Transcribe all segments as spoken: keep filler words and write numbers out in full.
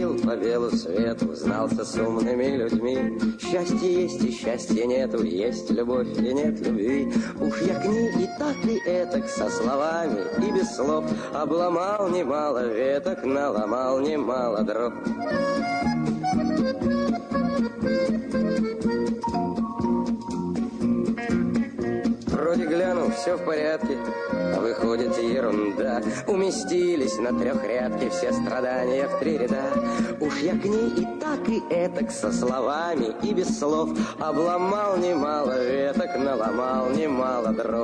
ходил по белу свету, знался с умными людьми. Счастье есть и счастья нету, есть любовь и нет любви. Уж я к ней и так и этак со словами и без слов обломал немало веток, наломал немало дров. Вроде гляну, все в порядке, а выходит ерунда. Уместились на трехрядке все страдания в три ряда. Уж я к ней и так и этак со словами и без слов обломал немало веток, наломал немало дров.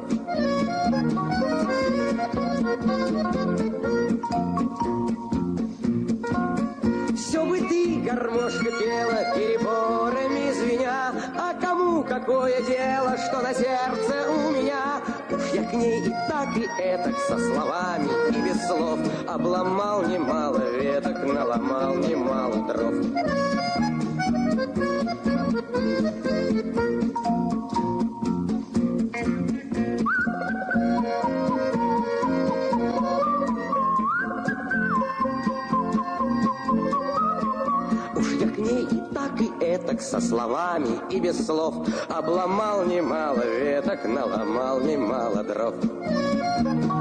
Все бы ты, гармошка, пела, переборами звеня, а кому какое дело, что на сердце у меня? Уж я к ней и так и этак со словами и без слов обломал немало веток, наломал немало дров. Этак со словами и без слов обломал немало веток, наломал немало дров.